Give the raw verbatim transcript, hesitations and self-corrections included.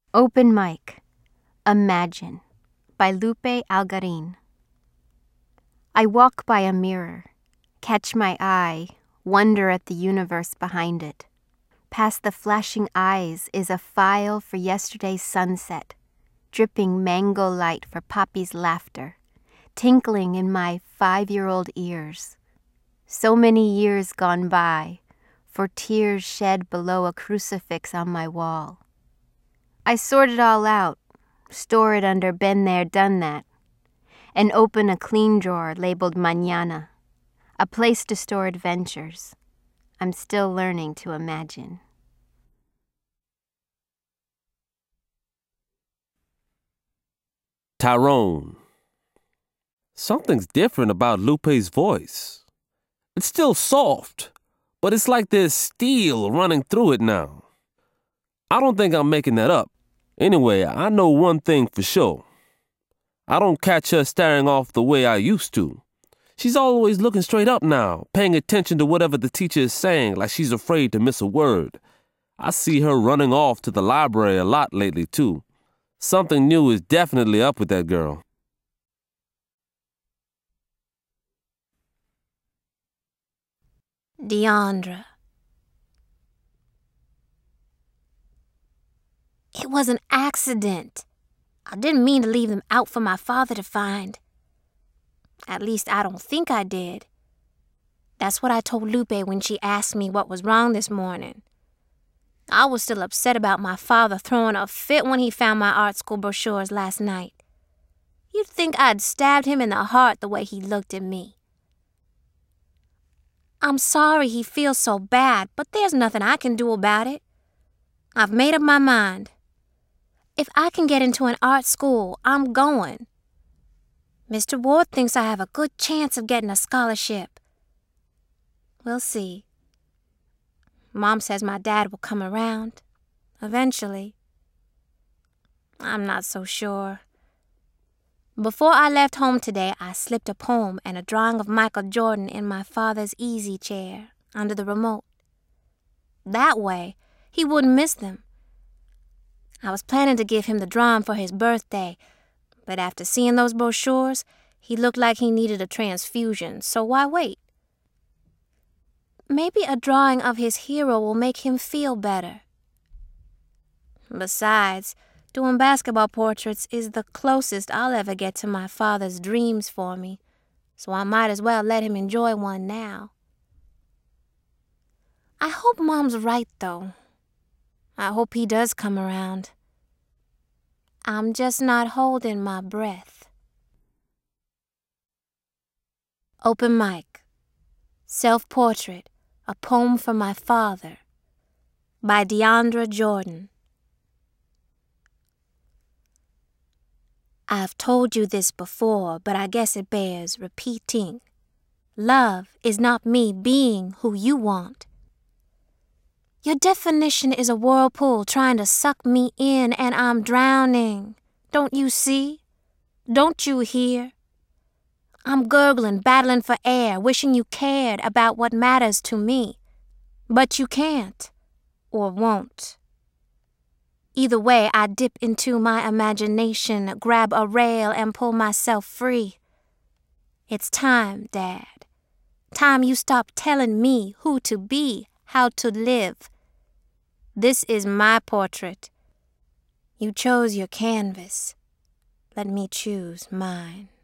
Open Mic, Imagine, by Lupe Algarin. I walk by a mirror, catch my eye, wonder at the universe behind it. Past the flashing eyes is a file for yesterday's sunset, dripping mango light for Poppy's laughter, tinkling in my five-year-old ears. So many years gone by, for tears shed below a crucifix on my wall. I sort it all out, store it under been there, done that, and open a clean drawer labeled Mañana, a place to store adventures. I'm still learning to imagine. Tyrone. Something's different about Lupe's voice. It's still soft, but it's like there's steel running through it now. I don't think I'm making that up. Anyway, I know one thing for sure. I don't catch her staring off the way I used to. She's always looking straight up now, paying attention to whatever the teacher is saying like she's afraid to miss a word. I see her running off to the library a lot lately, too. Something new is definitely up with that girl. Deandra. It was an accident. I didn't mean to leave them out for my father to find. At least I don't think I did. That's what I told Lupe when she asked me what was wrong this morning. I was still upset about my father throwing a fit when he found my art school brochures last night. You'd think I'd stabbed him in the heart the way he looked at me. I'm sorry he feels so bad, but there's nothing I can do about it. I've made up my mind. If I can get into an art school, I'm going. Mister Ward thinks I have a good chance of getting a scholarship. We'll see. Mom says my dad will come around, eventually. I'm not so sure. Before I left home today, I slipped a poem and a drawing of Michael Jordan in my father's easy chair under the remote. That way, he wouldn't miss them. I was planning to give him the drawing for his birthday, but after seeing those brochures, he looked like he needed a transfusion, so why wait? Maybe a drawing of his hero will make him feel better. Besides, doing basketball portraits is the closest I'll ever get to my father's dreams for me, so I might as well let him enjoy one now. I hope Mom's right, though. I hope he does come around. I'm just not holding my breath. Open Mic, Self-Portrait, a Poem for My Father, by Deandra Jordan. I've told you this before, but I guess it bears repeating. Love is not me being who you want. Your definition is a whirlpool trying to suck me in, and I'm drowning. Don't you see? Don't you hear? I'm gurgling, battling for air, wishing you cared about what matters to me. But you can't, or won't. Either way, I dip into my imagination, grab a rail, and pull myself free. It's time, Dad. Time you stop telling me who to be, how to live. This is my portrait. You chose your canvas. Let me choose mine.